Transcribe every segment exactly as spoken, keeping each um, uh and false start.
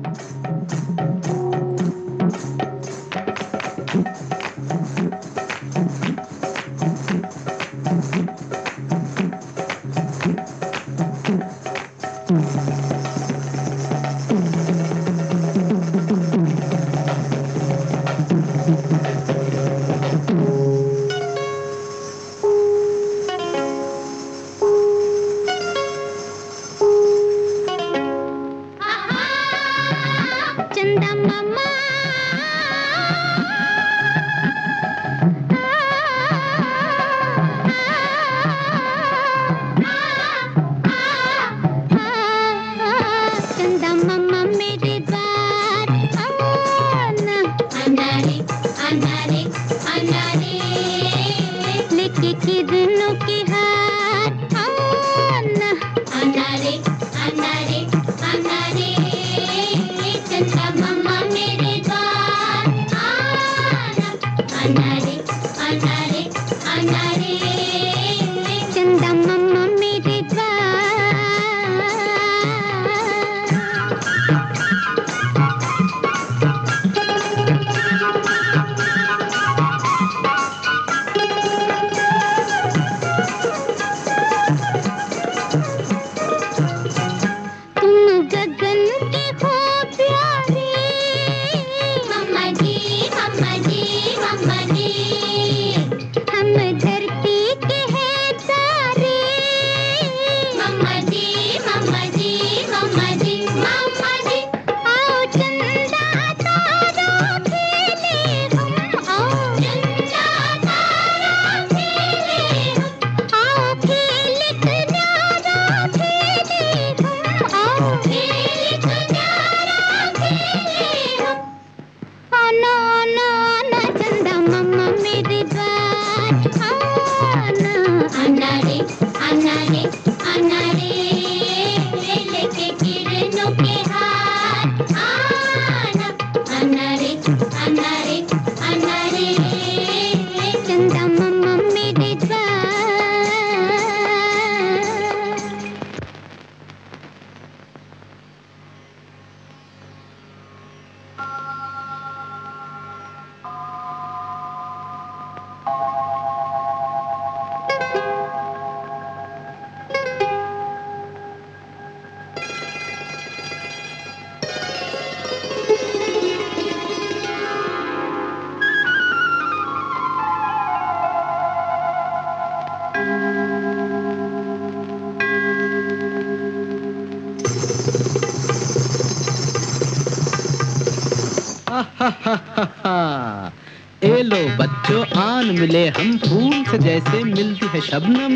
ए लो बच्चों आन मिले हम फूल से जैसे मिलती है शबनम।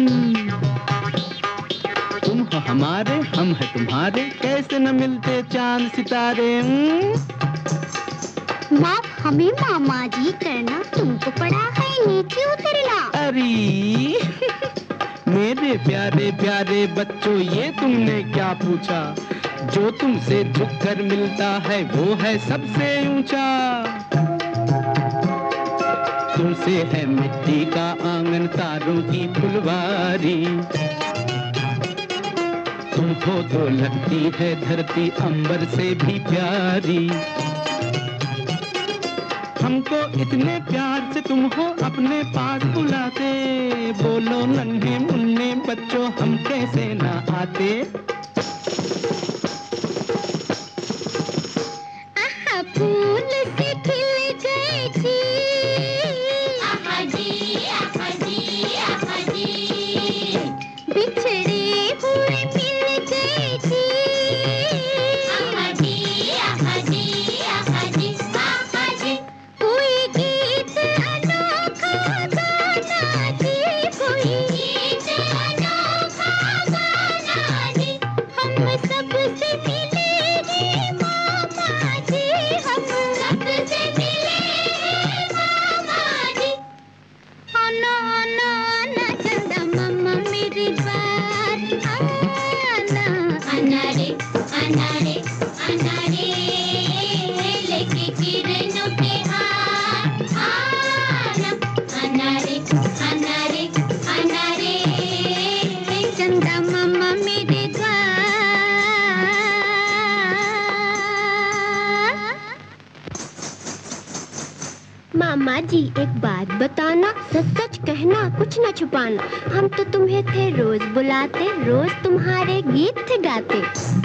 तुम हो हमारे हम है तुम्हारे कैसे न मिलते चांद सितारे। माफ हमें मामा जी करना तुमको पड़ा है नीचे उतरना। अरे मेरे प्यारे प्यारे बच्चों ये तुमने क्या पूछा। जो तुमसे झुककर मिलता है वो है सबसे ऊंचा। तुमसे है मिट्टी का आंगन तारों की फुलवारी। तुमको तो लगती है धरती अंबर से भी प्यारी। हमको इतने प्यार से तुम हो अपने पास बुलाते। बोलो नन्हे मुन्ने बच्चों हम कैसे ना आते। आहा फूल से खिल गए जी। आहा जी आहा जी आहा जी। बिछड़े हुए मिल गए जी। आहा जी आहा जी आहा जी आहा जी। कोई गीत अनोखा गाना जी। कोई गीत अनोखा गाना जी। हम सबसे मिले हैं मामा जी। हम सबसे मिले हैं मामा जी। आना आना आना चंदा मामा मेरी बात आना। आना रे आना रे आना रे लेके किरणों के हाथ आना। आना रे आना रे आना रे चंदा मामा मेरे द्वार। मामा जी एक बात बताना, सच सच कहना, कुछ न छुपाना। हम तो तुम्हें थे रोज बुलाते, रोज तुम्हारे गीत थे गाते,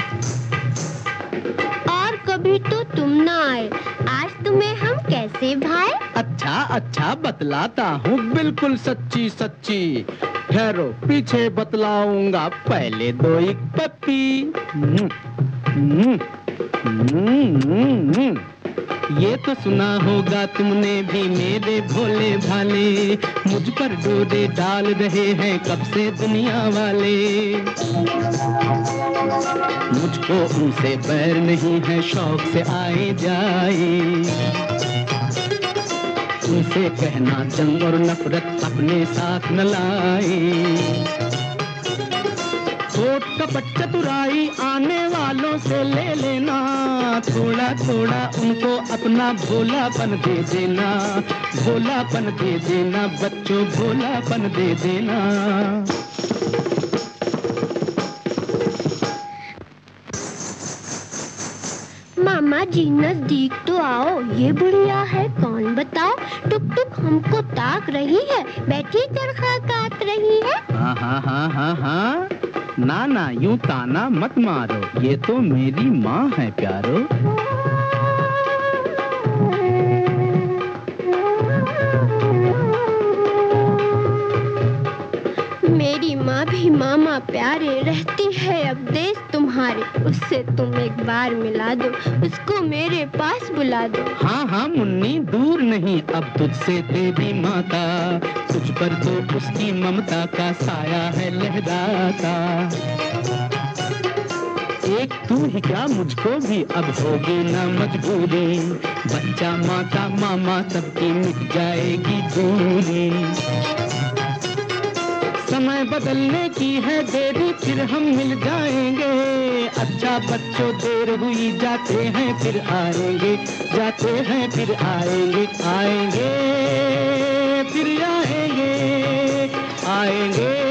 और कभी तो तुम ना आए, आज तुम्हें हम कैसे भाए? अच्छा अच्छा बतलाता हूँ, बिल्कुल सच्ची सच्ची। ठहरो पीछे बतलाऊंगा, पहले दो एक पप्पी। हम्म, हम्म, हम्म, हम्म। ये तो सुना होगा तुमने भी मेरे भोले भाले, मुझ पर डोरे डाल रहे हैं कब से दुनिया वाले। मुझको उनसे बैर नहीं है, शौक से आए जाए। उनसे कहना जंग और नफरत अपने साथ न लाए। होठ कपट चतुराई आने वालों से ले लेना, थोड़ा थोड़ा उनको अपना भोलापन दे देना, भोलापन दे देना बच्चों, भोलापन दे देना। मामा जी नजदीक तो आओ, ये बुढ़िया है कौन बताओ? टुक टुक हमको ताक रही है, बैठी चरखा काट रही है। हाँ हाँ हाँ हाँ हाँ, ना ना यूं ताना मत मारो, ये तो मेरी माँ है प्यारो। मेरी माँ भी मामा प्यारे, रहती है अब देश तुम्हारे। उससे तुम एक बार मिला दो, उसको मेरे पास बुला दो। हाँ हाँ मुन्नी दूर नहीं अब तुझसे तेरी माता, तुझ पर तो उसकी ममता का साया है लहराता। एक तू ही क्या मुझको भी अब होगी ना मजबूरी, बच्चा माता मामा सबकी मिट जाएगी दूरी। समय बदलने की है देरी, फिर हम मिल जाएंगे। अच्छा बच्चों देर हुई, जाते हैं फिर आएंगे, जाते हैं फिर आएंगे, आएंगे फिर आएंगे, आएंगे।